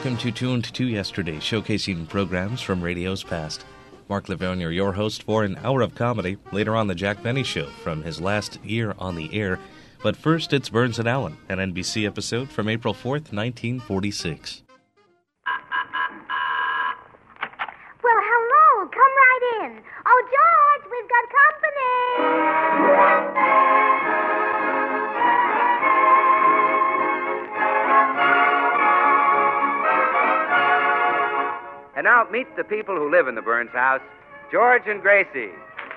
welcome to Tuned to Yesterday, showcasing programs from radio's past. Mark Lavergne, your host for an hour of comedy. Later on, the Jack Benny Show from his last year on the air. But first, it's Burns and Allen, an NBC episode from April 4th, 1946. Well, hello. Come right in. Oh, George, we've got company. And now, meet the people who live in the Burns house, George and Gracie.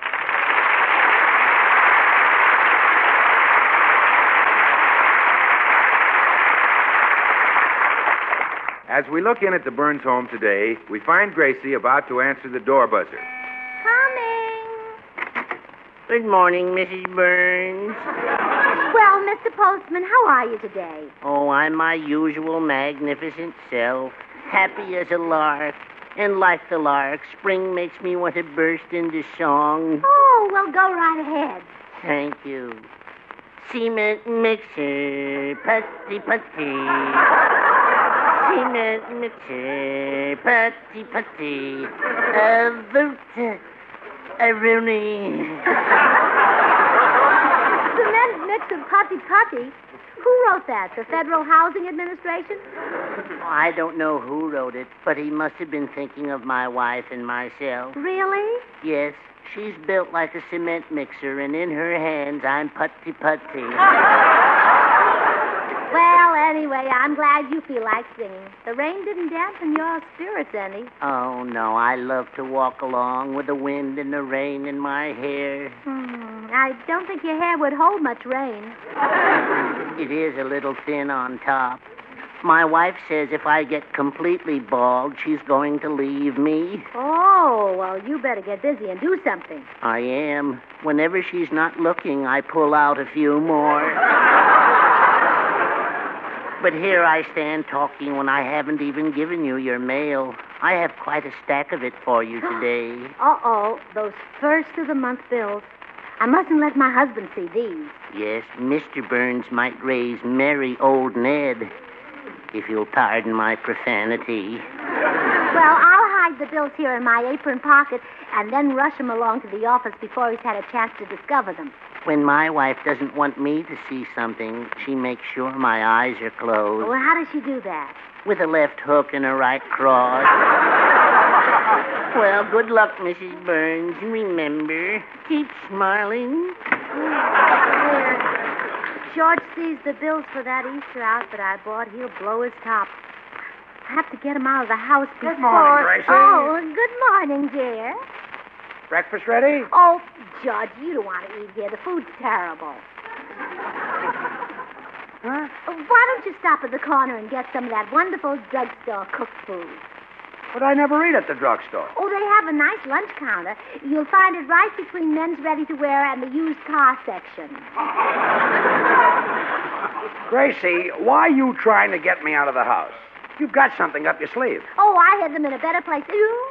As we look in at the Burns home today, we find Gracie about to answer the door buzzer. Coming. Good morning, Mrs. Burns. Well, Mr. Postman, how are you today? Oh, I'm my usual magnificent self, happy as a lark. And like the lark, spring makes me want to burst into song. Oh, well, go right ahead. Thank you. Cement mixer, putty putty. Cement mixer, putty putty. A Rooney. Cement mixer, putty putty. Who wrote that? The Federal Housing Administration? I don't know who wrote it, but he must have been thinking of my wife and myself. Really? Yes, she's built like a cement mixer, and in her hands, I'm putty-putty. Well, anyway, I'm glad you feel like singing. The rain didn't dampen your spirits any. Oh, no, I love to walk along with the wind and the rain in my hair. I don't think your hair would hold much rain. It is a little thin on top. My wife says if I get completely bald, she's going to leave me. Oh, well, you better get busy and do something. I am. Whenever she's not looking, I pull out a few more. But here I stand talking when I haven't even given you your mail. I have quite a stack of it for you today. Uh-oh, those first-of-the-month bills. I mustn't let my husband see these. Yes, Mr. Burns might raise merry old Ned, if you'll pardon my profanity. Well, I'll hide the bills here in my apron pocket and then rush them along to the office before he's had a chance to discover them. When my wife doesn't want me to see something, she makes sure my eyes are closed. Well, how does she do that? With a left hook and a right cross. Well, good luck, Mrs. Burns. Remember, keep smiling. There. George sees the bills for that Easter outfit I bought. He'll blow his top. I have to get him out of the house before... Good morning, Gracie. Oh, good morning, dear. Breakfast ready? Oh, George, you don't want to eat here. The food's terrible. Huh? Why don't you stop at the corner and get some of that wonderful drugstore cooked food? But I never eat at the drugstore. Oh, they have a nice lunch counter. You'll find it right between men's ready-to-wear and the used car section. Gracie, why are you trying to get me out of the house? You've got something up your sleeve. Oh, I hid them in a better place.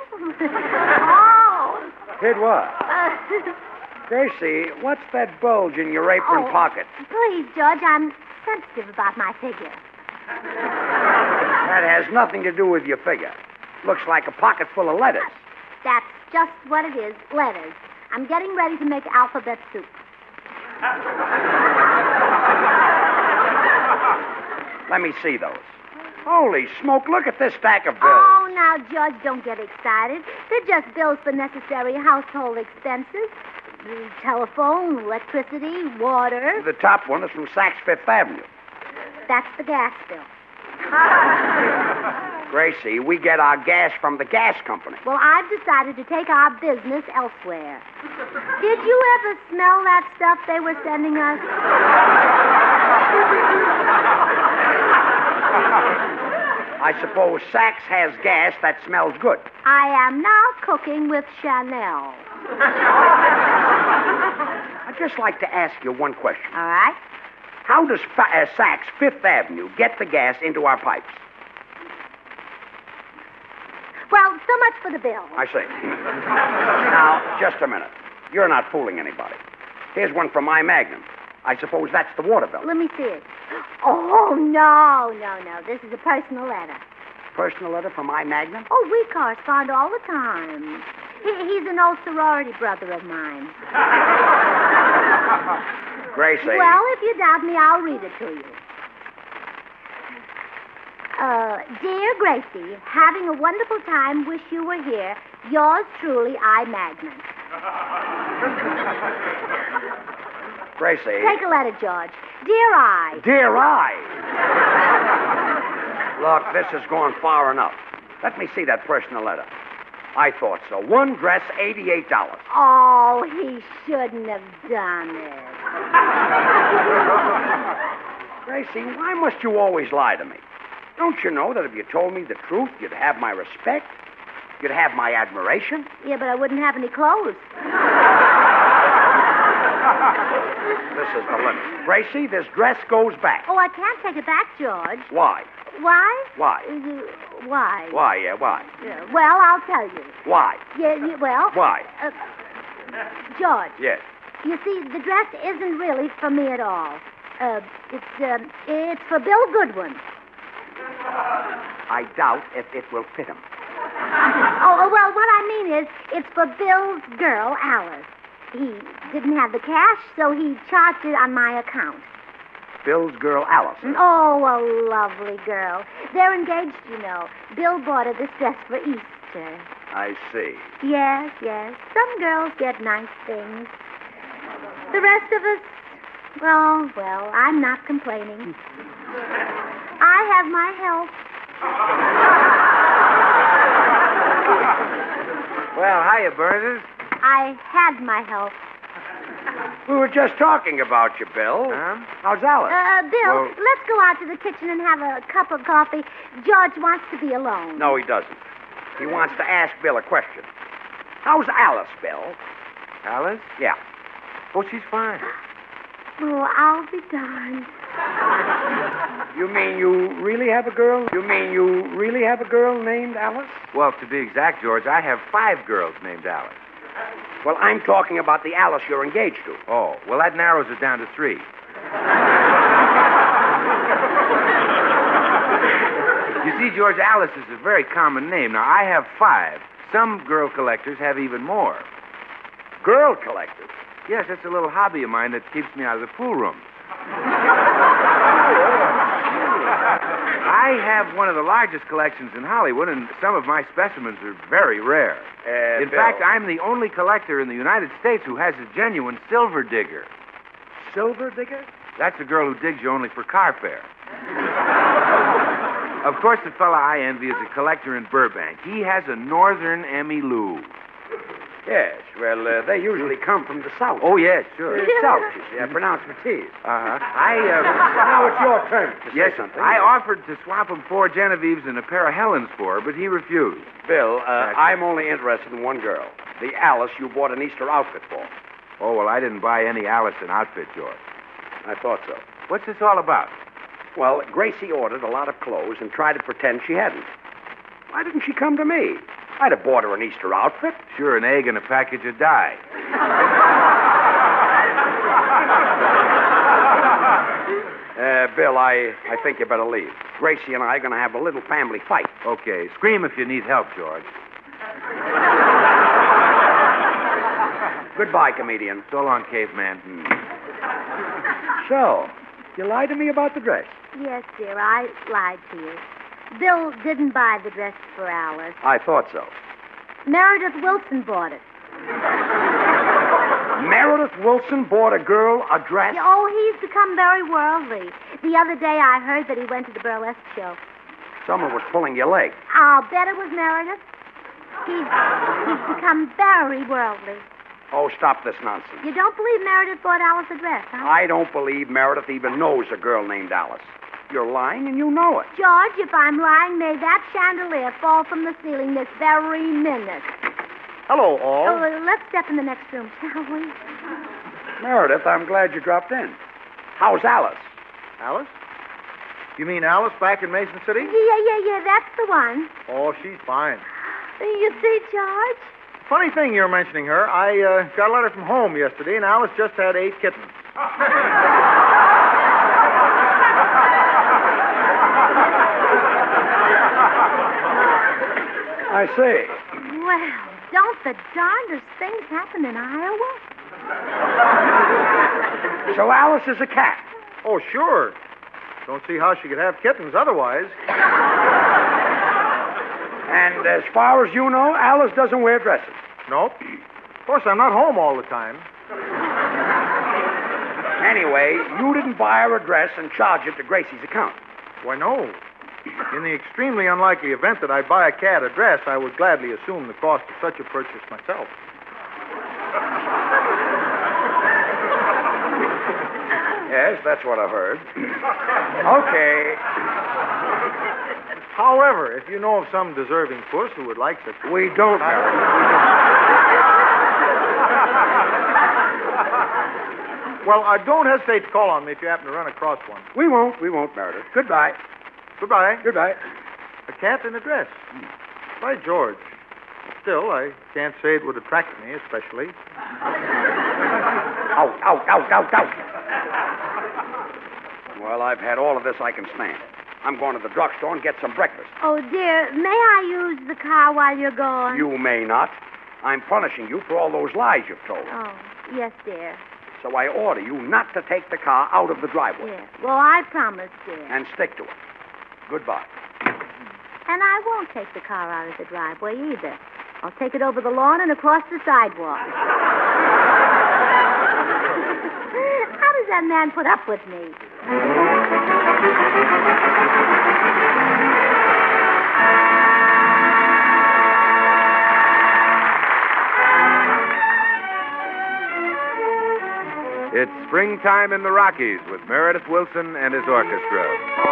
Oh! Hid what? Gracie, what's that bulge in your apron pocket? Please, George, I'm sensitive about my figure. That has nothing to do with your figure. Looks like a pocket full of letters. That's just what it is, letters. I'm getting ready to make alphabet soup. Let me see those. Holy smoke, look at this stack of bills. Oh, now, George, don't get excited. They're just bills for necessary household expenses. Telephone, electricity, water. The top one is from Saks Fifth Avenue. That's the gas bill. Gracie, we get our gas from the gas company. Well, I've decided to take our business elsewhere. Did you ever smell that stuff they were sending us? I suppose Saks has gas that smells good. I am now cooking with Chanel. I'd just like to ask you one question. All right. How does Saks Fifth Avenue get the gas into our pipes? Well, so much for the bill. I see. Now, just a minute. You're not fooling anybody. Here's one from my Magnum. I suppose that's the water bill. Let me see it. Oh, no. This is a personal letter. personal letter from my Magnum? Oh, we correspond all the time. He's an old sorority brother of mine. Gracie. Well, if you doubt me, I'll read it to you. Dear Gracie, having a wonderful time. Wish you were here. Yours truly, I. Magnum. Gracie. Take a letter, George. Dear I. Dear I. Look, this has gone far enough. Let me see that personal letter. I thought so. One dress, $88. Oh, he shouldn't have done it. Gracie, why must you always lie to me? Don't you know that if you told me the truth, you'd have my respect? You'd have my admiration? Yeah, but I wouldn't have any clothes. This is the limit. Gracie, this dress goes back. Oh, I can't take it back, George. Why? Why? Why? Why? Why, yeah, why? Well, I'll tell you. Why? Well... Why? George. Yes. You see, the dress isn't really for me at all. It's for Bill Goodwin. I doubt if it will fit him. Oh, well, what I mean is, it's for Bill's girl, Alice. He didn't have the cash, so he charged it on my account. Bill's girl, Alice. Oh, a lovely girl. They're engaged, you know. Bill bought her this dress for Easter. I see. Yes. Some girls get nice things. The rest of us, well, I'm not complaining. I have my health. Well, hiya, Burners. I had my health. We were just talking about you, Bill. Huh? How's Alice? Bill, Well- let's go out to the kitchen and have a cup of coffee. George wants to be alone. No, he doesn't. He wants to ask Bill a question. How's Alice, Bill? Alice? Yeah. Oh, she's fine. Oh, I'll be darned. You mean you really have a girl? You mean you really have a girl named Alice? Well, to be exact, George, I have 5 girls named Alice. Well, I'm talking about the Alice you're engaged to. Oh, well, that narrows it down to 3. You see, George, Alice is a very common name. Now, I have 5. Some girl collectors have even more. Girl collectors? Yes, it's a little hobby of mine that keeps me out of the pool rooms. I have one of the largest collections in Hollywood, and some of my specimens are very rare. In Bill. fact, I'm the only collector in the United States who has a genuine silver digger. Silver digger? That's a girl who digs you only for car fare. Of course, the fella I envy is a collector in Burbank. He has a Northern Emmy Lou. Yes, well, they usually come from the South. Oh, yes, sure. South, you see. I pronounce with T's. Uh-huh. Now it's your turn to Yes, say something. I offered to swap him 4 Genevieves and a pair of Helens for her, but he refused. Bill, I'm only interested in one girl. The Alice you bought an Easter outfit for. Oh, well, I didn't buy any Allison outfit, George. I thought so. What's this all about? Well, Gracie ordered a lot of clothes and tried to pretend she hadn't. Why didn't she come to me? I'd have bought her an Easter outfit. Sure, an egg and a package of dye. Bill, I think you better leave. Gracie and I are going to have a little family fight. Okay, scream if you need help, George. Goodbye, comedian. So long, caveman. So, you lied to me about the dress. Yes, dear, I lied to you. Bill didn't buy the dress for Alice. I thought so. Meredith Wilson bought it. Meredith Wilson bought a girl a dress? Oh, he's become very worldly. The other day I heard that he went to the burlesque show. Someone was pulling your leg. I'll bet it was Meredith. He's become very worldly. Oh, stop this nonsense. You don't believe Meredith bought Alice a dress, huh? I don't believe Meredith even knows a girl named Alice. You're lying and you know it. George, if I'm lying, may that chandelier fall from the ceiling this very minute. Hello, all. Oh, let's step in the next room, shall we? Meredith, I'm glad you dropped in. How's Alice? Alice? You mean Alice back in Mason City? Yeah, that's the one. Oh, she's fine. You see, George? Funny thing you're mentioning her. I got a letter from home yesterday, and Alice just had 8 kittens. I say. Well, don't the darndest things happen in Iowa? So Alice is a cat. Oh, sure. Don't see how she could have kittens otherwise. And as far as you know, Alice doesn't wear dresses. Nope. Of course, I'm not home all the time. Anyway, you didn't buy her a dress and charge it to Gracie's account. Why, no. In the extremely unlikely event that I buy a cat a dress, I would gladly assume the cost of such a purchase myself. Yes, that's what I've heard. Okay. However, if you know of some deserving puss who would like such... We don't, Mary. Well, don't hesitate to call on me if you happen to run across one. We won't, Meredith. Goodbye. Goodbye. Goodbye. A cat in a dress. By George. Still, I can't say it would attract me, especially. Out, out, out, out, out. Well, I've had all of this I can stand. I'm going to the drugstore and get some breakfast. Oh, dear, may I use the car while you're gone? You may not. I'm punishing you for all those lies you've told. Oh, yes, dear. So I order you not to take the car out of the driveway. Yes. Well, I promise, dear. And stick to it. Goodbye. And I won't take the car out of the driveway either. I'll take it over the lawn and across the sidewalk. How does that man put up with me? It's Springtime in the Rockies with Meredith Wilson and his orchestra.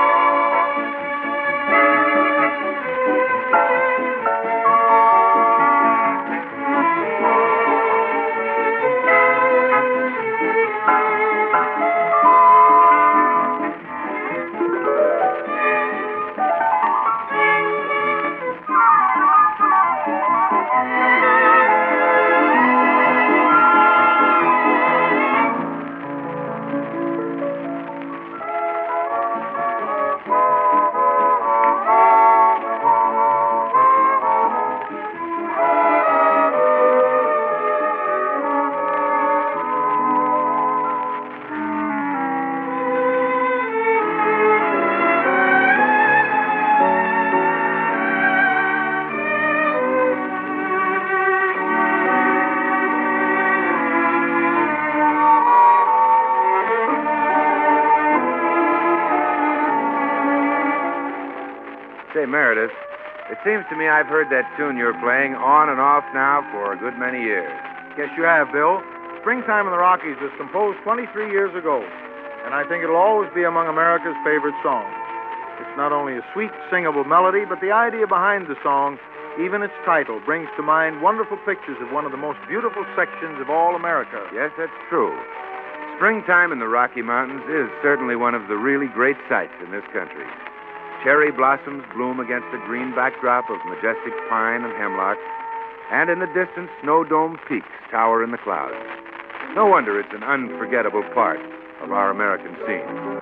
Say, Meredith, it seems to me I've heard that tune you're playing on and off now for a good many years. Yes, you have, Bill. Springtime in the Rockies was composed 23 years ago, and I think it'll always be among America's favorite songs. It's not only a sweet, singable melody, but the idea behind the song, even its title, brings to mind wonderful pictures of one of the most beautiful sections of all America. Yes, that's true. Springtime in the Rocky Mountains is certainly one of the really great sights in this country. Cherry blossoms bloom against a green backdrop of majestic pine and hemlock, and in the distance, snow-domed peaks tower in the clouds. No wonder it's an unforgettable part of our American scene.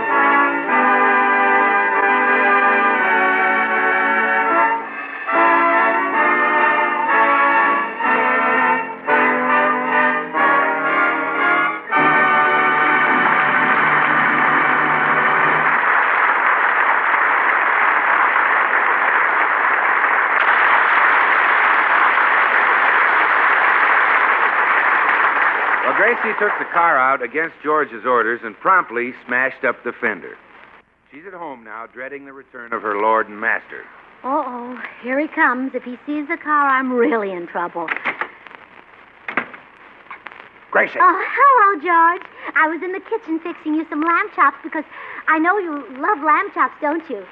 Gracie took the car out against George's orders and promptly smashed up the fender. She's at home now, dreading the return of her lord and master. Uh-oh, here he comes. If he sees the car, I'm really in trouble. Gracie. Oh, hello, George. I was in the kitchen fixing you some lamb chops because I know you love lamb chops, don't you?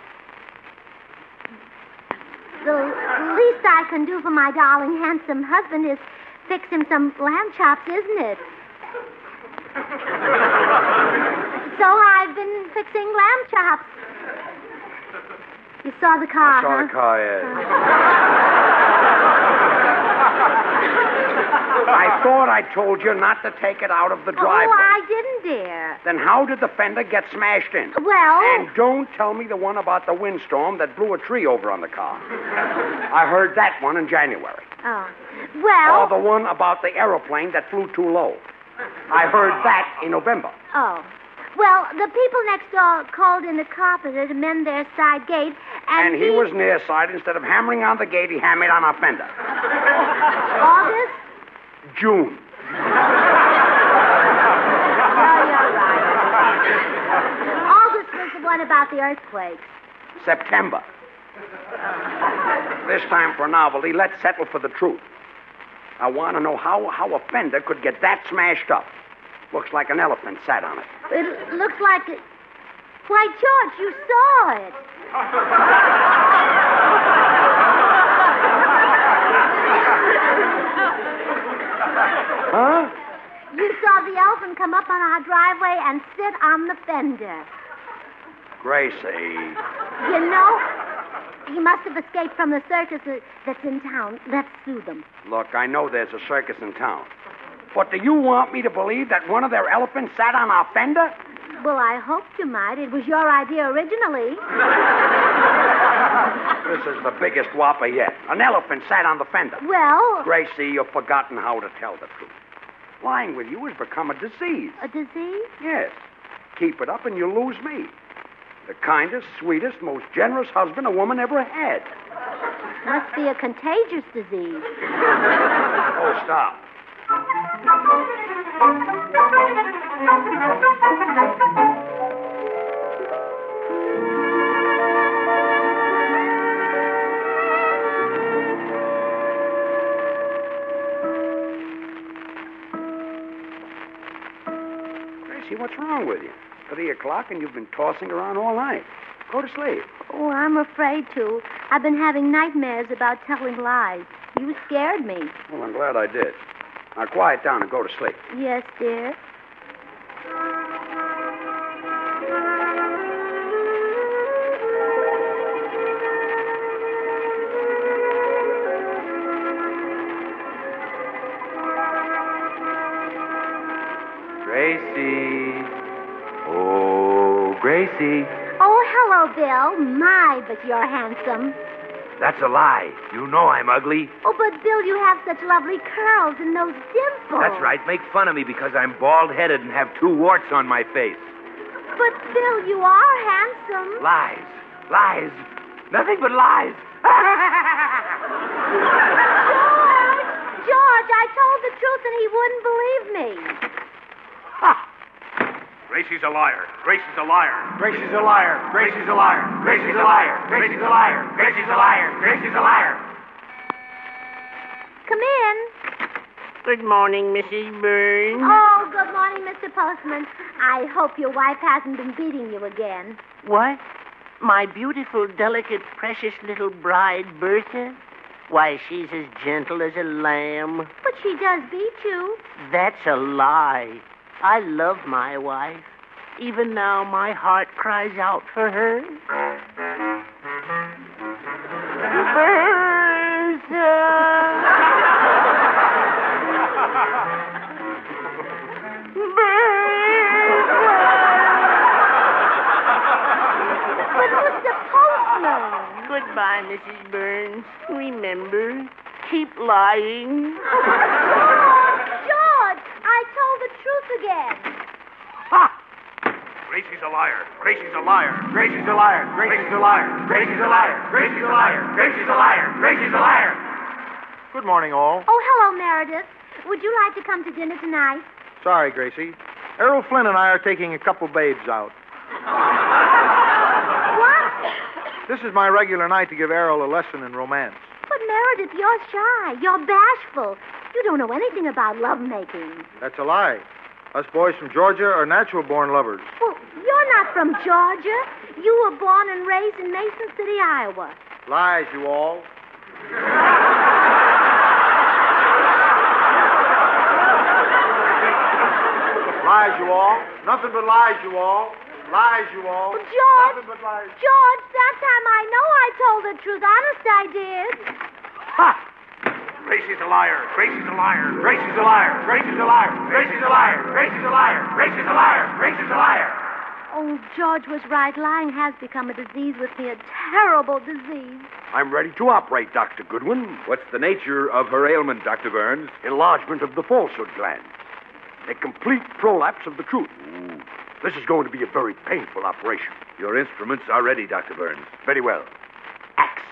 The least I can do for my darling, handsome husband is fix him some lamb chops, isn't it? So I've been fixing lamb chops. You saw the car, I saw huh? the car, yes. I thought I told you not to take it out of the driveway. Oh, I didn't, dear. Then how did the fender get smashed in? Well... And don't tell me the one about the windstorm that blew a tree over on the car. I heard that one in January. Oh. Well... Or the one about the aeroplane that flew too low. I heard that in November. Oh. Well, the people next door called in a carpenter to mend their side gate, And he was near side. Instead of hammering on the gate, he hammered on our fender. August? June. Oh, you're right. August was the one about the earthquakes. September. This time for a novelty, let's settle for the truth. I want to know how a fender could get that smashed up. Looks like an elephant sat on it. It looks like it. Why, George, you saw it. Huh? You saw the elephant come up on our driveway and sit on the fender. Gracie. You know, he must have escaped from the circus that's in town. Let's sue them. Look, I know there's a circus in town. But do you want me to believe that one of their elephants sat on our fender? Well, I hoped you might. It was your idea originally. This is the biggest whopper yet. An elephant sat on the fender. Well... Gracie, you've forgotten how to tell the truth. Lying with you has become a disease. A disease? Yes. Keep it up and you'll lose me. The kindest, sweetest, most generous husband a woman ever had. Must be a contagious disease. Oh, stop. Gracie, what's wrong with you? 3 o'clock and you've been tossing around all night. Go to sleep. Oh, I'm afraid to. I've been having nightmares about telling lies. You scared me. Well, I'm glad I did. Now quiet down and go to sleep. Yes, dear. Gracie. Oh, Gracie. Oh, hello, Bill. My, but you're handsome. That's a lie. You know I'm ugly. Oh, but Bill, you have such lovely curls and those dimples. That's right. Make fun of me because I'm bald-headed and have 2 warts on my face. But, Bill, you are handsome. Lies. Lies. Nothing but lies. George, I told the truth and he wouldn't believe me. Gracie's a liar. Gracie's a liar. Gracie's a liar. Gracie's a liar. Gracie's a liar. Gracie's a liar. Gracie's a liar. Gracie's a liar. Come in. Good morning, Mrs. Burns. Oh, good morning, Mr. Postman. I hope your wife hasn't been beating you again. What? My beautiful, delicate, precious little bride, Bertha? Why, she's as gentle as a lamb. But she does beat you. That's a lie. I love my wife. Even now, my heart cries out for her. Bertha! But Mr. Postman. Goodbye, Mrs. Burns. Remember, keep lying. George, I told the truth again. Ha! Gracie's a liar. Gracie's a liar. Gracie's a liar. Gracie's a liar. Gracie's a liar. Gracie's a liar. Gracie's a liar. Gracie's a liar. Good morning, all. Oh, hello, Meredith. Would you like to come to dinner tonight? Sorry, Gracie. Errol Flynn and I are taking a couple babes out. What? This is my regular night to give Errol a lesson in romance. But, Meredith, you're shy. You're bashful. You don't know anything about lovemaking. That's a lie. Us boys from Georgia are natural-born lovers. Well, you're not from Georgia. You were born and raised in Mason City, Iowa. Lies, you all. Lies, you all. Nothing but lies, you all. Lies, you all. Well, George, Nothing but lies. George, that time I know I told the truth. Honest, I did. Ha! Gracie's a liar. Gracie's a liar. Gracie's a liar. Gracie's a liar. Gracie's a liar. Gracie's a liar. Gracie's a liar. Gracie's a liar. Oh, George was right. Lying has become a disease with me, a terrible disease. I'm ready to operate, Dr. Goodwin. What's the nature of her ailment, Dr. Burns? Enlargement of the falsehood gland. A complete prolapse of the truth. This is going to be a very painful operation. Your instruments are ready, Dr. Burns. Very well. Axe.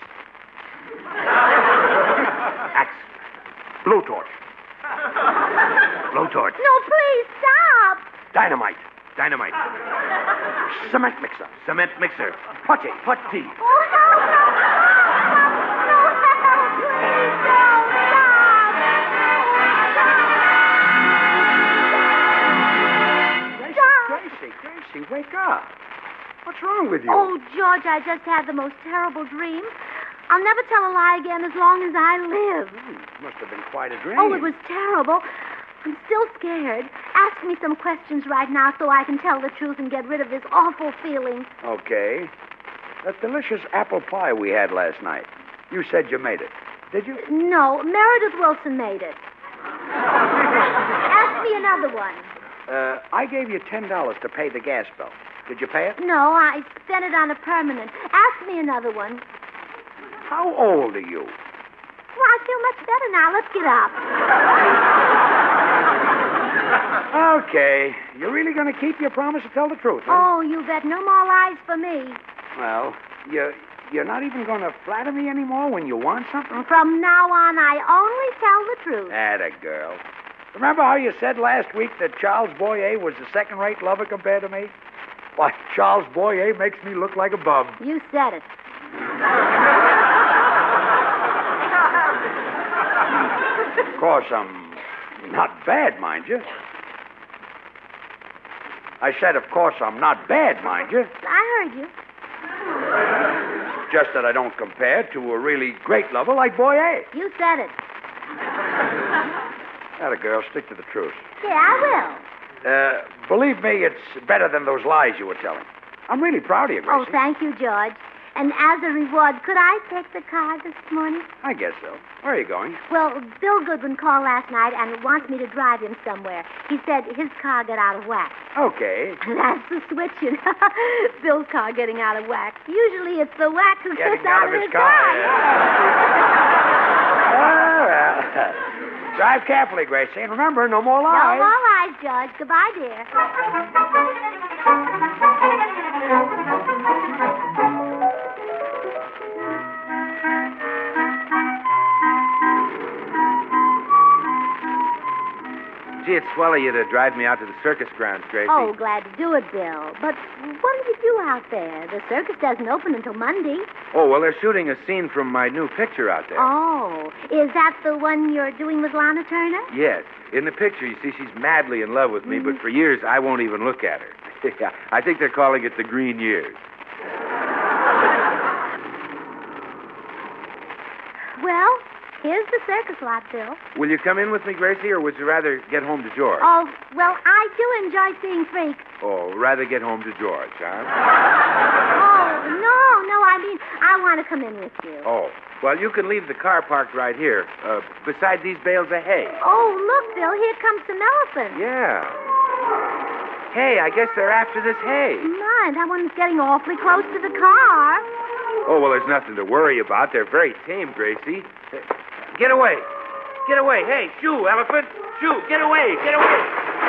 Axe. Blowtorch. Blowtorch. No, please, stop. Dynamite. Dynamite. Cement mixer. Cement mixer. Putty. Putty. Oh, help, no, help, please, don't stop. Gracie, wake up. What's wrong with you? Oh, George, I just had the most terrible dream. I'll never tell a lie again as long as I live. Must have been quite a dream. Oh, it was terrible. I'm still scared. Ask me some questions right now so I can tell the truth and get rid of this awful feeling. Okay. That delicious apple pie we had last night. You said you made it. Did you? No, Meredith Wilson made it. Ask me another one. I gave you $10 to pay the gas bill. Did you pay it? No, I spent it on a permanent. Ask me another one. How old are you? Well, I feel much better now. Let's get up. Okay. You're really going to keep your promise to tell the truth, huh? Oh, you bet. No more lies for me. Well, you're not even going to flatter me anymore when you want something? From now on, I only tell the truth. Atta girl. Remember how you said last week that Charles Boyer was a second-rate lover compared to me? Why, Charles Boyer makes me look like a bum. You said it. Of course, I'm not bad, mind you. I said, of course, I'm not bad, mind you. I heard you. Just that I don't compare to a really great lover like Boyer. You said it. Atta girl, stick to the truth. Yeah, I will. Believe me, it's better than those lies you were telling. I'm really proud of you, Gracie. Oh, thank you, George. And as a reward, could I take the car this morning? I guess so. Where are you going? Well, Bill Goodwin called last night and wants me to drive him somewhere. He said his car got out of whack. Okay. That's the switch, you know. Bill's car getting out of whack. Usually it's the whack who Getting gets out of his car. Oh, well. Drive carefully, Gracie. And remember, no more lies. No more lies, George. Goodbye, dear. Gee, it's swell of you to drive me out to the circus grounds, Gracie. Oh, glad to do it, Bill. But what do you do out there? The circus doesn't open until Monday. Oh, well, they're shooting a scene from my new picture out there. Oh, is that the one you're doing with Lana Turner? Yes. In the picture, you see, she's madly in love with me, but for years, I won't even look at her. I think they're calling it the Green Years. Well, here's the circus lot, Bill. Will you come in with me, Gracie, or would you rather get home to George? Oh, well, I do enjoy seeing freaks. Oh, rather get home to George, huh? Oh, no, I mean, I want to come in with you. Oh, well, you can leave the car parked right here, beside these bales of hay. Oh, look, Bill, here comes some elephants. Yeah. Hey, I guess they're after this hay. My, that one's getting awfully close to the car. Oh, well, there's nothing to worry about. They're very tame, Gracie. Get away. Get away. Hey, shoo, elephant. Shoo, get away. Get away.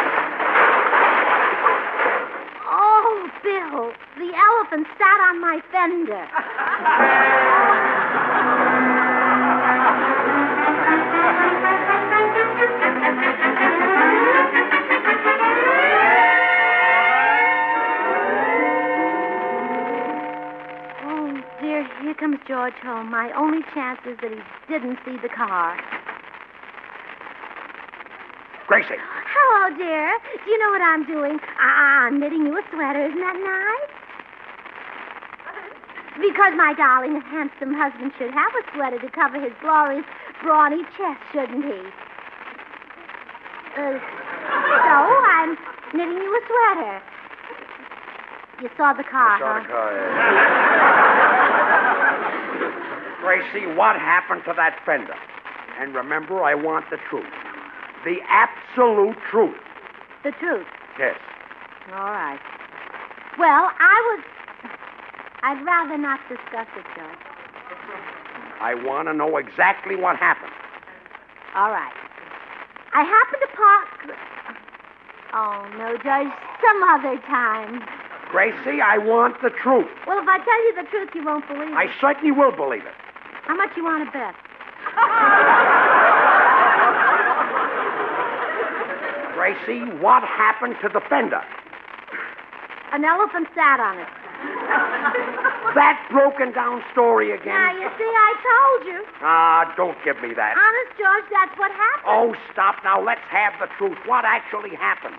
Oh, Bill, the elephant sat on my fender. Here comes George home. My only chance is that he didn't see the car. Gracie. Hello, dear. Do you know what I'm doing? I'm knitting you a sweater. Isn't that nice? Because my darling and handsome husband should have a sweater to cover his glorious, brawny chest, shouldn't he? So I'm knitting you a sweater. You saw the car, the car, yeah. Gracie, what happened to that fender? And remember, I want the truth. The absolute truth. The truth. Yes. All right. Well, I'd rather not discuss it, Judge. I want to know exactly what happened. All right. I happened to park... Oh, no, Judge. Some other time. Gracie, I want the truth. Well, if I tell you the truth, you won't believe I it. certainly will believe it. How much you want to bet? Gracie, what happened to the fender? An elephant sat on it. That broken down story again? Now, you see, I told you. Don't give me that. Honest, George, that's what happened. Oh, stop now. Let's have the truth. What actually happened?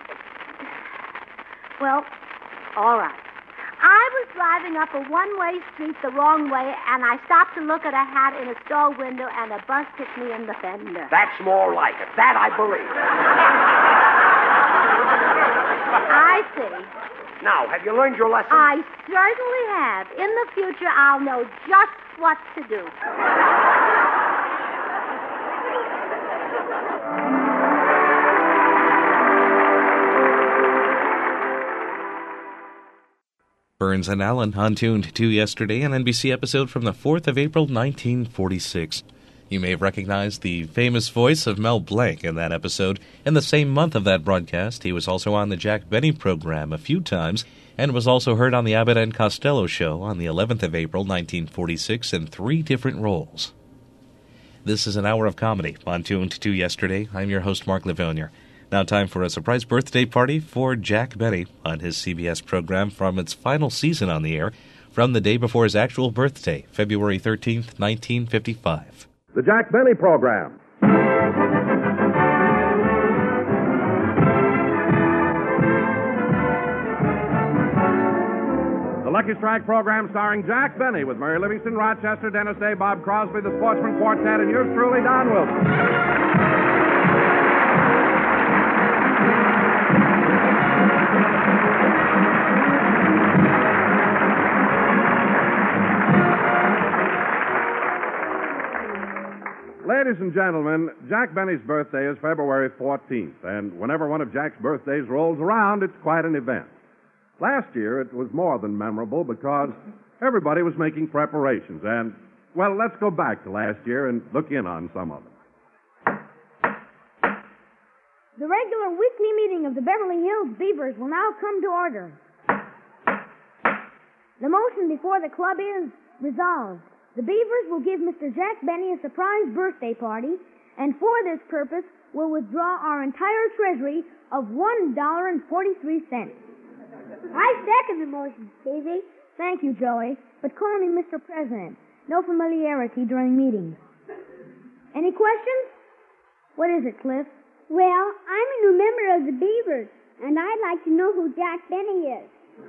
Well, all right. I was driving up a one-way street the wrong way, and I stopped to look at a hat in a store window, and a bus hit me in the fender. That's more like it. That I believe. I see. Now, have you learned your lesson? I certainly have. In the future, I'll know just what to do. Burns and Allen on Tuned To Yesterday, an NBC episode from the 4th of April, 1946. You may have recognized the famous voice of Mel Blanc in that episode. In the same month of that broadcast, he was also on the Jack Benny program a few times, and was also heard on the Abbott and Costello show on the 11th of April, 1946, in 3 different roles. This is an hour of comedy on Tuned To Yesterday. I'm your host, Mark Livonia. Now time for a surprise birthday party for Jack Benny on his CBS program from its final season on the air, from the day before his actual birthday, February 13th, 1955. The Jack Benny Program. The Lucky Strike Program starring Jack Benny with Mary Livingston, Rochester, Dennis Day, Bob Crosby, the Sportsman Quartet, and yours truly, Don Wilson. Ladies and gentlemen, Jack Benny's birthday is February 14th, and whenever one of Jack's birthdays rolls around, it's quite an event. Last year, it was more than memorable because everybody was making preparations, and, well, let's go back to last year and look in on some of them. The regular weekly meeting of the Beverly Hills Beavers will now come to order. The motion before the club is resolved. The Beavers will give Mr. Jack Benny a surprise birthday party, and for this purpose will withdraw our entire treasury of $1.43. I second the motion, Stevie. Thank you, Joey, but call me Mr. President. No familiarity during meetings. Any questions? What is it, Cliff? Well, I'm a new member of the Beavers, and I'd like to know who Jack Benny is.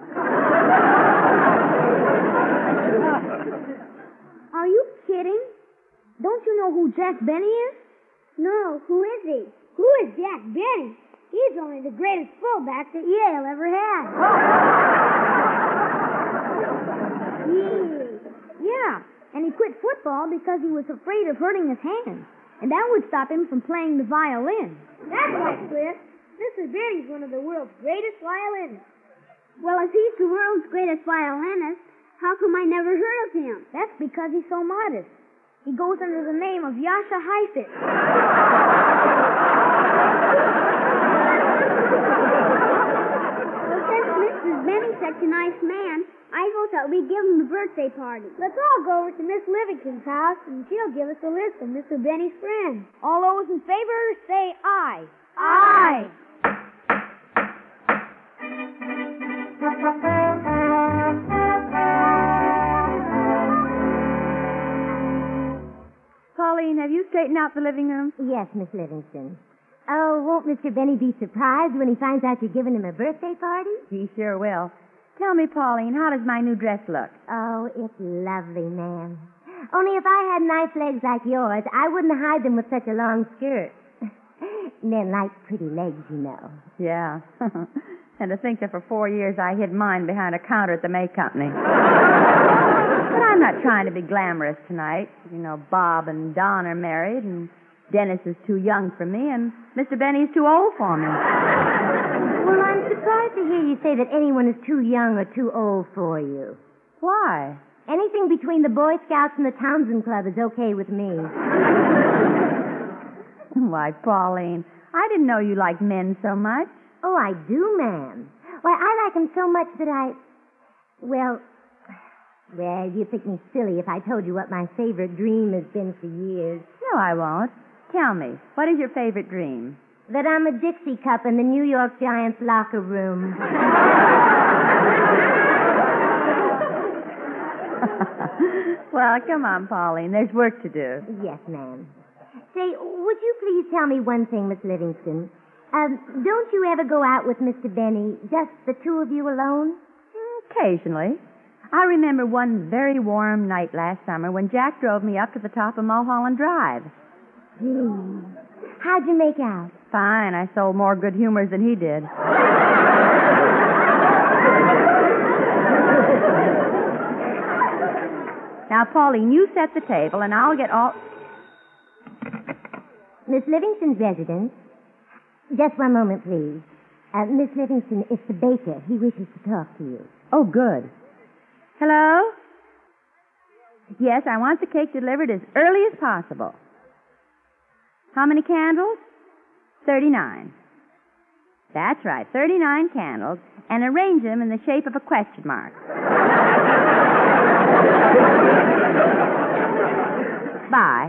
Are you kidding? Don't you know who Jack Benny is? No, who is he? Who is Jack Benny? He's only the greatest fullback that Yale ever had. Yeah, and he quit football because he was afraid of hurting his hands, and that would stop him from playing the violin. That's right, Cliff. Mr. Benny's one of the world's greatest violinists. Well, if he's the world's greatest violinist, how come I never heard of him? That's because he's so modest. He goes under the name of Yasha Heifetz. Well, since Mr. Benny's such a nice man, I vote that we give him a birthday party. Let's all go over to Miss Livingston's house, and she'll give us a list of Mr. Benny's friends. All those in favor, say aye. Aye. Pauline, have you straightened out the living room? Yes, Miss Livingston. Oh, won't Mr. Benny be surprised when he finds out you're giving him a birthday party? He sure will. Tell me, Pauline, how does my new dress look? Oh, it's lovely, ma'am. Only if I had nice legs like yours, I wouldn't hide them with such a long skirt. Men like pretty legs, you know. Yeah. And to think that for 4 years I hid mine behind a counter at the May Company. But I'm not trying to be glamorous tonight. You know, Bob and Don are married, and Dennis is too young for me, and Mr. Benny's too old for me. Well, I'm surprised to hear you say that anyone is too young or too old for you. Why? Anything between the Boy Scouts and the Townsend Club is okay with me. Why, Pauline, I didn't know you liked men so much. Oh, I do, ma'am. Why, I like them so much that Well, you'd think me silly if I told you what my favorite dream has been for years. No, I won't. Tell me, what is your favorite dream? That I'm a Dixie cup in the New York Giants locker room. Well, come on, Pauline. There's work to do. Yes, ma'am. Say, would you please tell me one thing, Miss Livingston? Don't you ever go out with Mr. Benny, just the two of you alone? Occasionally. I remember one very warm night last summer when Jack drove me up to the top of Mulholland Drive. Gee. How'd you make out? Fine. I sold more good humors than he did. Now, Pauline, you set the table, and I'll get all... Miss Livingston's residence. Just one moment, please. Miss Livingston, it's the baker. He wishes to talk to you. Oh, good. Hello? Yes, I want the cake delivered as early as possible. How many candles? 39. That's right, 39 candles, and arrange them in the shape of a question mark. Bye.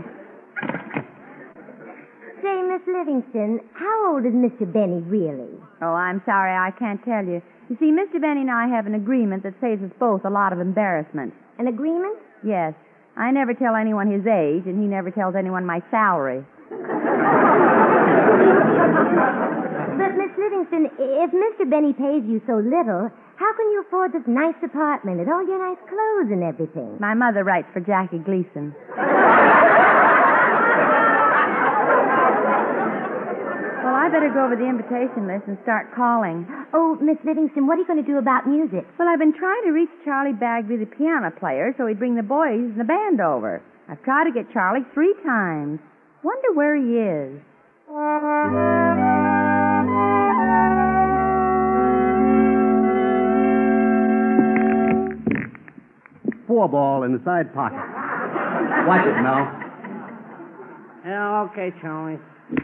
Say, Miss Livingston, how old is Mr. Benny really? Oh, I'm sorry, I can't tell you. You see, Mr. Benny and I have an agreement that saves us both a lot of embarrassment. An agreement? Yes. I never tell anyone his age, and he never tells anyone my salary. But, Miss Livingston, if Mr. Benny pays you so little, how can you afford this nice apartment and all your nice clothes and everything? My mother writes for Jackie Gleason. Well, I better go over the invitation list and start calling. Oh, Miss Livingston, what are you going to do about music? Well, I've been trying to reach Charlie Bagby, the piano player, so he'd bring the boys and the band over. I've tried to get Charlie 3 times. Wonder where he is. 4 ball in the side pocket. Watch it, Mel. Yeah, okay, Charlie.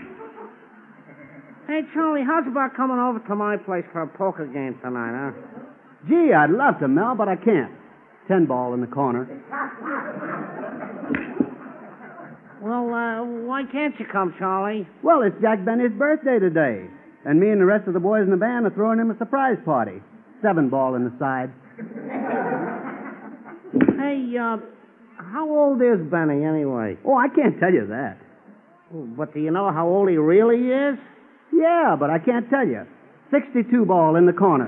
Hey, Charlie, how's about coming over to my place for a poker game tonight, huh? Gee, I'd love to, Mel, but I can't. 10 ball in the corner. Well, why can't you come, Charlie? Well, it's Jack Benny's birthday today, and me and the rest of the boys in the band are throwing him a surprise party. 7 ball in the side. Hey, how old is Benny, anyway? Oh, I can't tell you that. But do you know how old he really is? Yeah, but I can't tell you. 62 ball in the corner.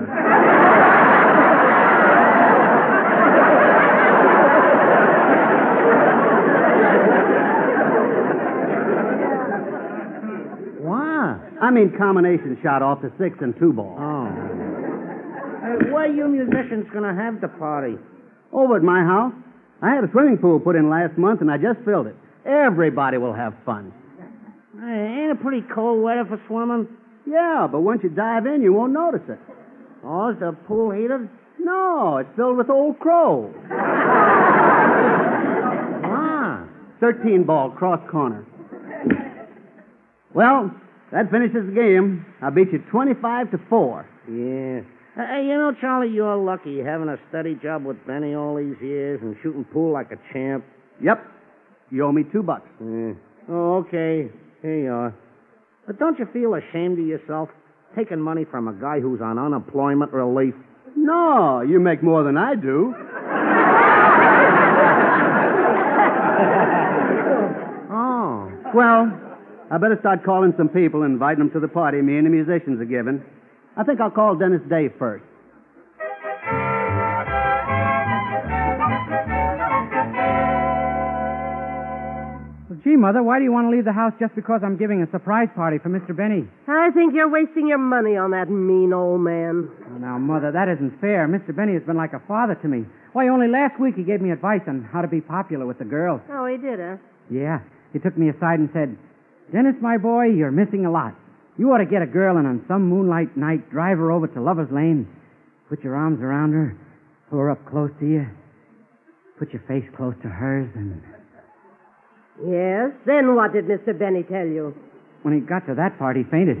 What? I mean combination shot off the 6 and 2 ball. Oh. Hey, where are you musicians going to have the party? Over at my house. I had a swimming pool put in last month, and I just filled it. Everybody will have fun. Hey, ain't it pretty cold weather for swimming? Yeah, but once you dive in, you won't notice it. Oh, is the pool heated? No, it's filled with old crow. Ah. 13 ball, cross corner. Well, that finishes the game. I beat you 25-4. Yeah. Hey, you know, Charlie, you're lucky having a steady job with Benny all these years and shooting pool like a champ. Yep. You owe me $2. Yeah. Oh, okay. Here you are. But don't you feel ashamed of yourself, taking money from a guy who's on unemployment relief? No, you make more than I do. Oh. Well, I better start calling some people and inviting them to the party me and the musicians are giving. I think I'll call Dennis Day first. Gee, Mother, why do you want to leave the house just because I'm giving a surprise party for Mr. Benny? I think you're wasting your money on that mean old man. Oh, now, Mother, that isn't fair. Mr. Benny has been like a father to me. Why, only last week he gave me advice on how to be popular with the girls. Oh, he did, huh? Yeah. He took me aside and said, Dennis, my boy, you're missing a lot. You ought to get a girl and on some moonlight night drive her over to Lover's Lane, put your arms around her, pull her up close to you, put your face close to hers, and... Yes? Then what did Mr. Benny tell you? When he got to that part, he fainted.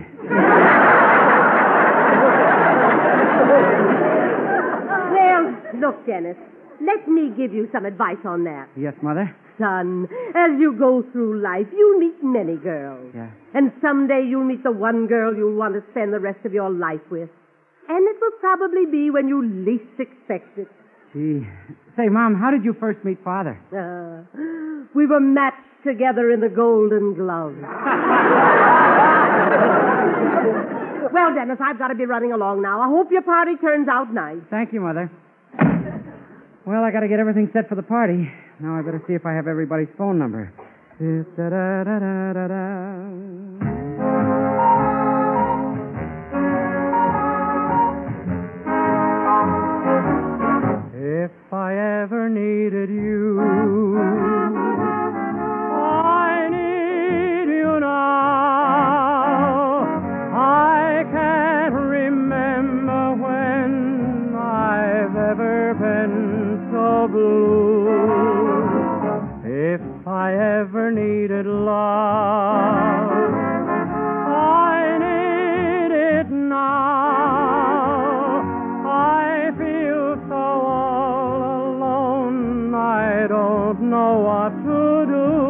Well, look, Dennis, let me give you some advice on that. Yes, Mother? Son, as you go through life, you'll meet many girls. Yeah. And someday you'll meet the one girl you'll want to spend the rest of your life with. And it will probably be when you least expect it. Gee. Say, Mom, how did you first meet Father? We were matched together in the Golden Glove. Well, Dennis, I've got to be running along now. I hope your party turns out nice. Thank you, Mother. Well, I got to get everything set for the party. Now I better see if I have everybody's phone number. If I ever needed you, I need you now. I can't remember when I've ever been so blue. If I ever needed love, I need it now. I feel so all alone, I don't know what to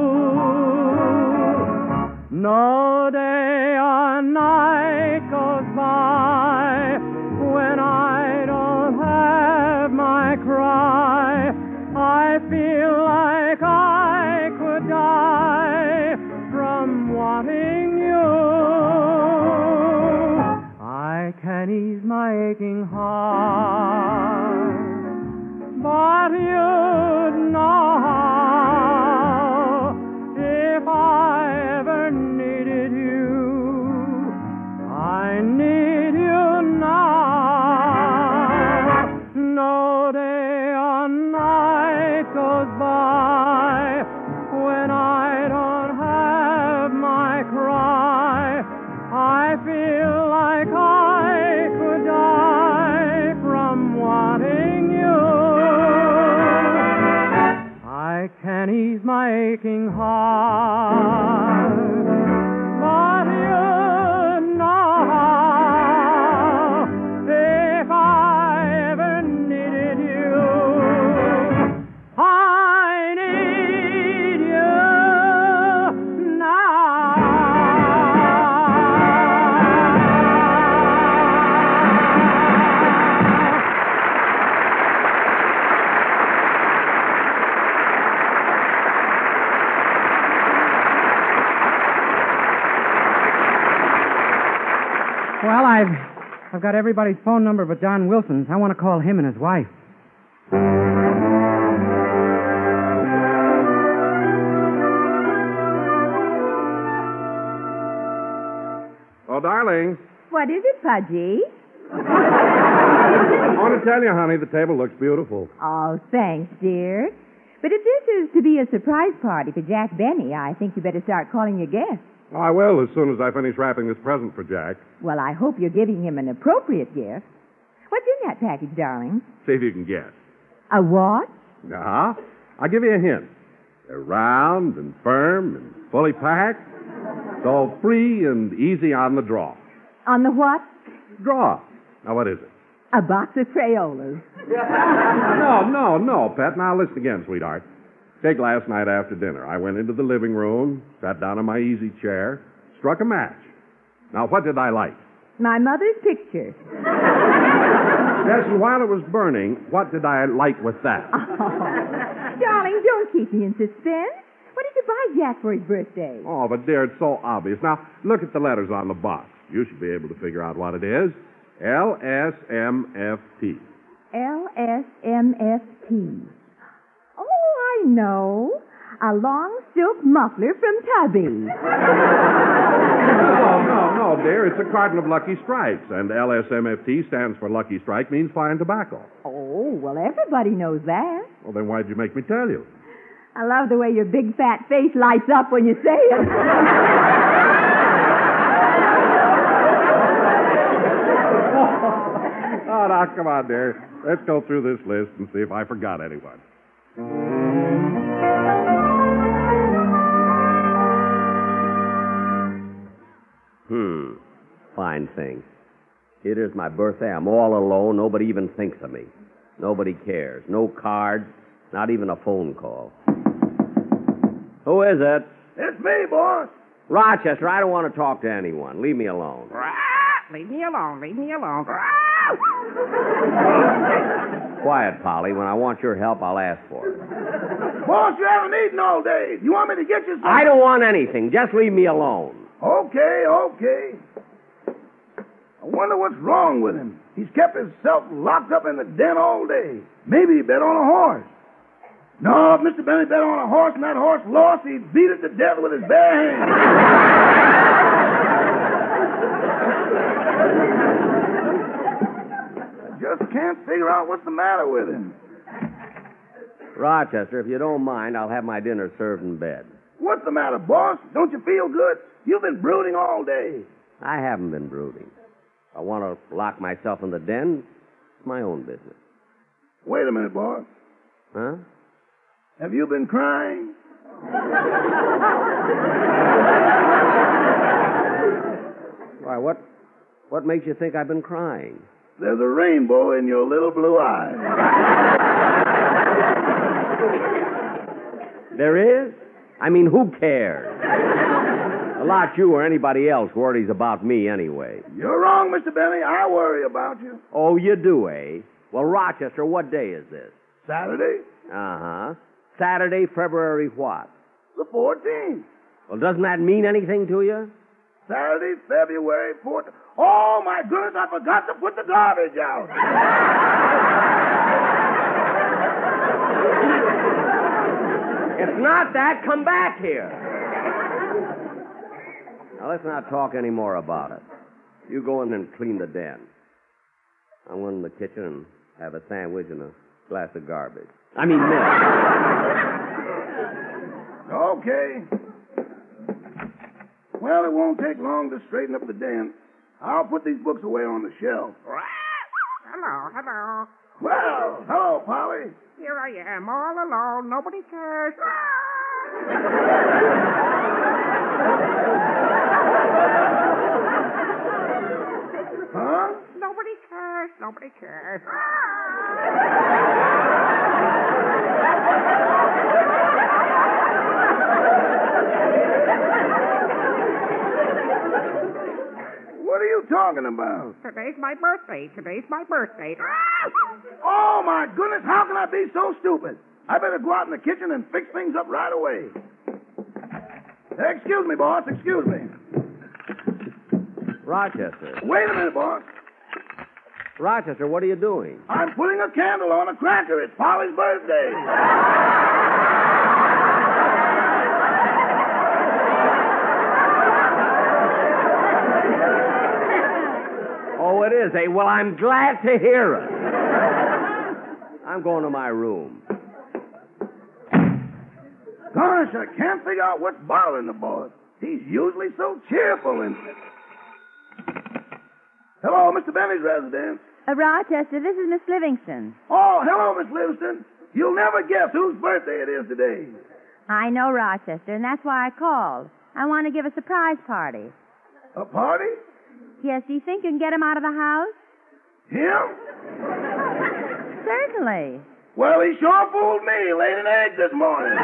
do. No day or night goes by when I don't have my cry. I feel like I could die from wanting you. I can ease my aching heart, but you'd know if I ever needed you. I need you now. No day or night goes by when I don't have my cry. I feel like I could die from wanting you. I can ease my aching heart, but you know if I ever needed you, I need you now. Well, I've got everybody's phone number but Don Wilson's. I want to call him and his wife. Oh, darling, What is it, Pudgy? I want to tell you, honey, the table looks beautiful. Oh, thanks, dear. But if this is to be a surprise party for Jack Benny, I think you better start calling your guests. I will as soon as I finish wrapping this present for Jack. Well, I hope you're giving him an appropriate gift. What's in that package, darling? See if you can guess. A watch? Uh-huh. I'll give you a hint. They're round and firm and fully packed, so free and easy on the draw. On the what? Draw. Now, what is it? A box of Crayolas. No, Pet. Now, listen again, sweetheart. Take last night after dinner. I went into the living room, sat down in my easy chair, struck a match. Now, what did I light? My mother's picture. Yes, and while it was burning, what did I light with that? Oh, darling, don't keep me in suspense. What did you buy Jack for his birthday? Oh, but dear, it's so obvious. Now, look at the letters on the box. You should be able to figure out what it is. LSMFT. LSMFT. Oh, I know. A long silk muffler from Tubby. No, dear. It's a carton of Lucky Strikes, and LSMFT stands for Lucky Strike, means fine tobacco. Oh, well, everybody knows that. Well, then why'd you make me tell you? I love the way your big fat face lights up when you say it. come on, dear. Let's go through this list and see if I forgot anyone. Fine thing. It is my birthday. I'm all alone. Nobody even thinks of me. Nobody cares. No cards, not even a phone call. Who is it? It's me, boss. Rochester, I don't want to talk to anyone. Leave me alone. Leave me alone. Leave me alone. Quiet, Polly. When I want your help, I'll ask for it. Boss, you haven't eaten all day. You want me to get you something? I don't want anything. Just leave me alone. Okay. I wonder what's wrong with him. He's kept himself locked up in the den all day. Maybe he bet on a horse. No, if Mr. Benny bet on a horse and that horse lost, he'd beat it to death with his bare hands. I just can't figure out what's the matter with him. Rochester, if you don't mind, I'll have my dinner served in bed. What's the matter, boss? Don't you feel good? You've been brooding all day. I haven't been brooding. If I want to lock myself in the den, it's my own business. Wait a minute, boss. Huh? Have you been crying? Why, what makes you think I've been crying? There's a rainbow in your little blue eyes. There is? I mean, who cares? A lot you or anybody else worries about me anyway. You're wrong, Mr. Benny. I worry about you. Oh, you do, eh? Well, Rochester, what day is this? Saturday. Uh-huh. Saturday, February what? The 14th. Well, doesn't that mean anything to you? Saturday, February 14th. Oh, my goodness, I forgot to put the garbage out. It's not that. Come back here. Now, let's not talk any more about it. You go in and clean the den. I'll go in the kitchen and have a sandwich and a glass of garbage. I mean, milk. Okay. Well, it won't take long to straighten up the den. I'll put these books away on the shelf. Hello. Well, hello, Polly. Here I am, all alone. Nobody cares. Huh? Nobody cares. What are you talking about? Today's my birthday. Oh, my goodness, how can I be so stupid? I better go out in the kitchen and fix things up right away. Excuse me, boss, excuse me. Rochester. Wait a minute, boss. Rochester, what are you doing? I'm putting a candle on a cracker. It's Polly's birthday. Oh, it is, eh? Well, I'm glad to hear it. I'm going to my room. Gosh, I can't figure out what's bothering the boss. He's usually so cheerful and... Hello, Mr. Benny's residence. Rochester, this is Miss Livingston. Oh, hello, Miss Livingston. You'll never guess whose birthday it is today. I know, Rochester, and that's why I called. I want to give a surprise party. A party? Yes, do you think you can get him out of the house? Him? Certainly. Well, he sure fooled me, laid an egg this morning.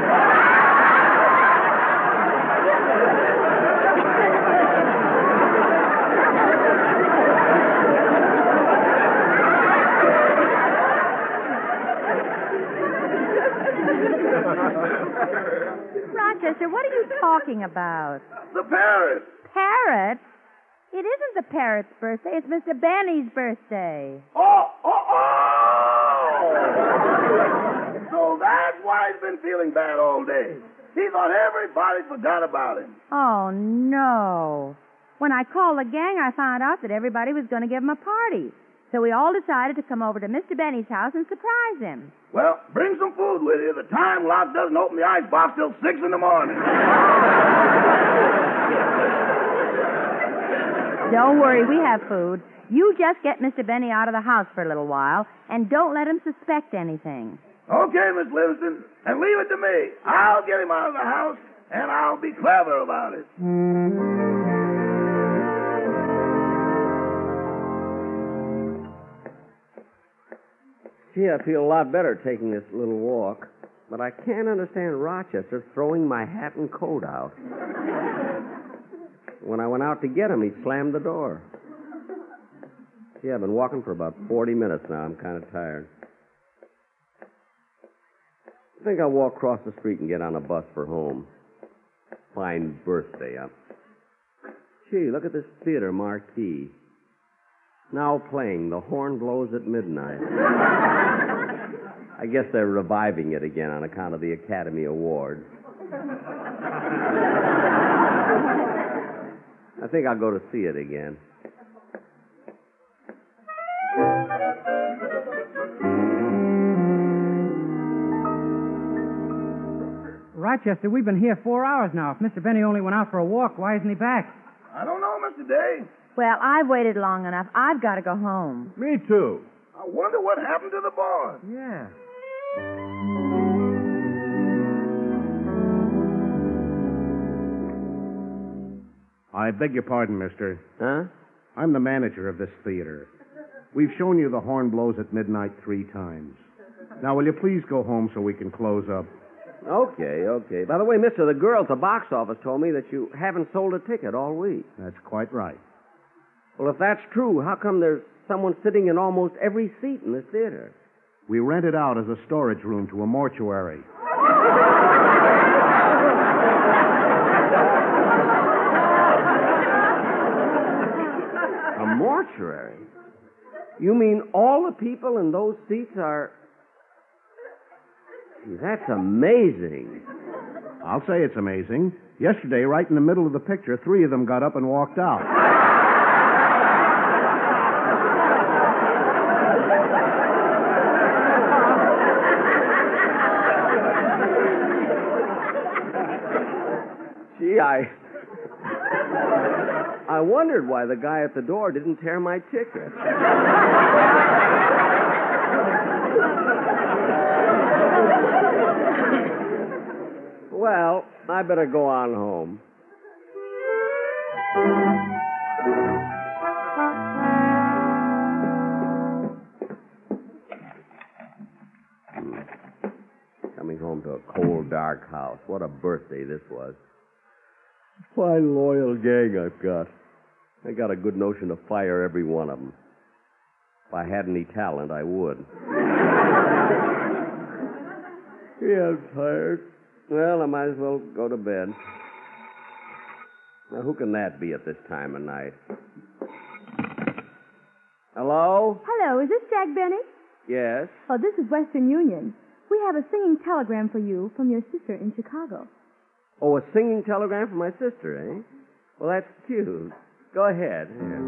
Rochester, what are you talking about? The parrot. Parrot? It isn't the parrot's birthday. It's Mr. Benny's birthday. Oh! So that's why he's been feeling bad all day. He thought everybody forgot about him. Oh, no. When I called the gang, I found out that everybody was going to give him a party. So we all decided to come over to Mr. Benny's house and surprise him. Well, bring some food with you. The time lock doesn't open the icebox till 6 in the morning. Don't worry, we have food. You just get Mr. Benny out of the house for a little while, and don't let him suspect anything. Okay, Miss Livingston, and leave it to me. I'll get him out of the house, and I'll be clever about it. Gee, I feel a lot better taking this little walk, but I can't understand Rochester throwing my hat and coat out. When I went out to get him, he slammed the door. Gee, I've been walking for about 40 minutes now. I'm kind of tired. I think I'll walk across the street and get on a bus for home. Fine birthday. Gee, look at this theater marquee. Now playing The Horn Blows at Midnight. I guess they're reviving it again on account of the Academy Awards. I think I'll go to see it again. Rochester, we've been here 4 hours now. If Mr. Benny only went out for a walk, why isn't he back? I don't know, Mr. Day. Well, I've waited long enough. I've got to go home. Me too. I wonder what happened to the boss. Yeah. I beg your pardon, mister. Huh? I'm the manager of this theater. We've shown you The Horn Blows at Midnight 3 times. Now, will you please go home so we can close up? Okay. By the way, mister, the girl at the box office told me that you haven't sold a ticket all week. That's quite right. Well, if that's true, how come there's someone sitting in almost every seat in this theater? We rent it out as a storage room to a mortuary. A mortuary? You mean all the people in those seats are... Gee, that's amazing. I'll say it's amazing. Yesterday, right in the middle of the picture, 3 of them got up and walked out. Gee, I wondered why the guy at the door didn't tear my ticket. Well, I better go on home. Coming home to a cold, dark house. What a birthday this was. Fine, loyal gang I've got. I got a good notion to fire every one of them. If I had any talent, I would. Yeah, I'm tired. Well, I might as well go to bed. Now, who can that be at this time of night? Hello? Hello, is this Jack Benny? Yes? Oh, this is Western Union. We have a singing telegram for you from your sister in Chicago. Oh, a singing telegram from my sister, eh? Well, that's cute. Go ahead. Here.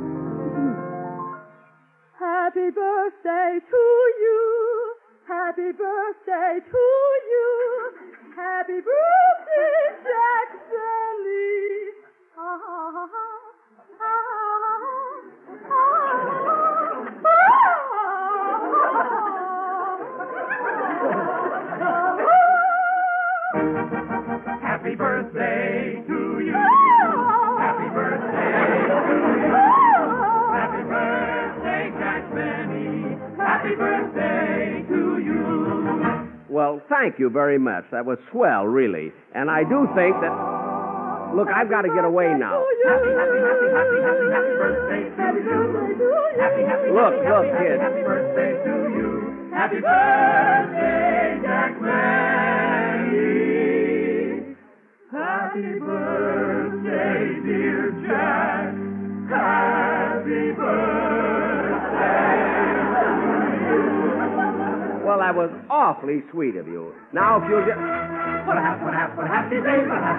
Happy birthday to you. Happy birthday to you. Happy birthday, Jack Benny. Happy birthday to you. Happy birthday to you. Happy birthday, Jack Benny. Happy birthday to you. Well, thank you very much. That was swell, really. And I do think that... Look, I've got to get away now. Happy birthday to you. Look, kid. Happy birthday to you. Happy birthday, Jack Benny. Happy birthday, dear Jack. Happy birthday. Well, that was awfully sweet of you. Now, if you'll just... What a happy day, what a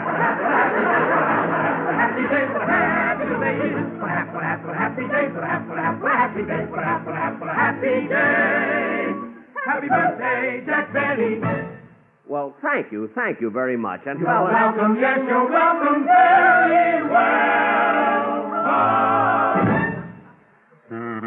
happy day, what a happy day, what a happy day, what a happy day, what a happy day. Happy birthday, Jack Benny. Well, thank you very much. And you're welcome, yes, you're welcome very well.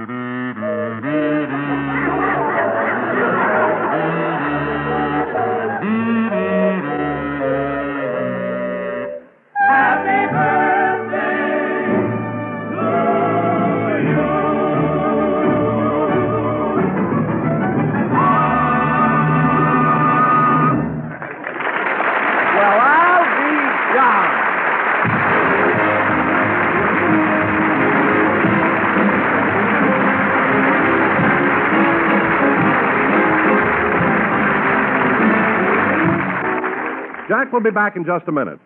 Jack will be back in just a minute.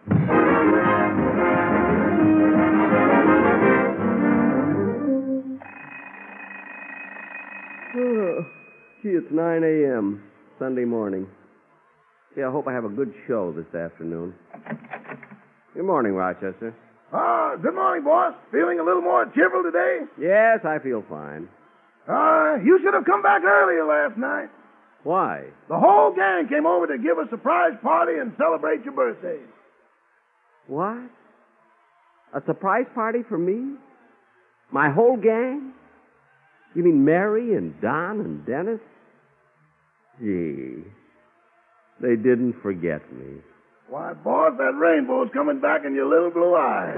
Oh, gee, it's 9 a.m. Sunday morning. Gee, I hope I have a good show this afternoon. Good morning, Rochester. Good morning, boss. Feeling a little more cheerful today? Yes, I feel fine. You should have come back earlier last night. Why? The whole gang came over to give a surprise party and celebrate your birthday. What? A surprise party for me? My whole gang? You mean Mary and Don and Dennis? Gee, they didn't forget me. Why, boss, that rainbow's coming back in your little blue eyes.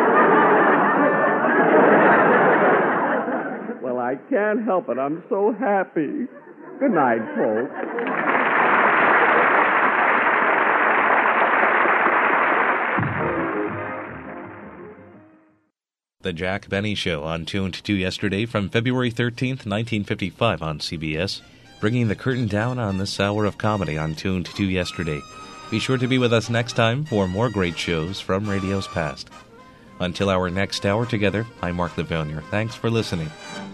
Well, I can't help it. I'm so happy. Good night, folks. The Jack Benny Show on Tuned to Yesterday from February 13th, 1955 on CBS, bringing the curtain down on this hour of comedy on Tuned to Yesterday. Be sure to be with us next time for more great shows from radio's past. Until our next hour together, I'm Mark Lavonia. Thanks for listening.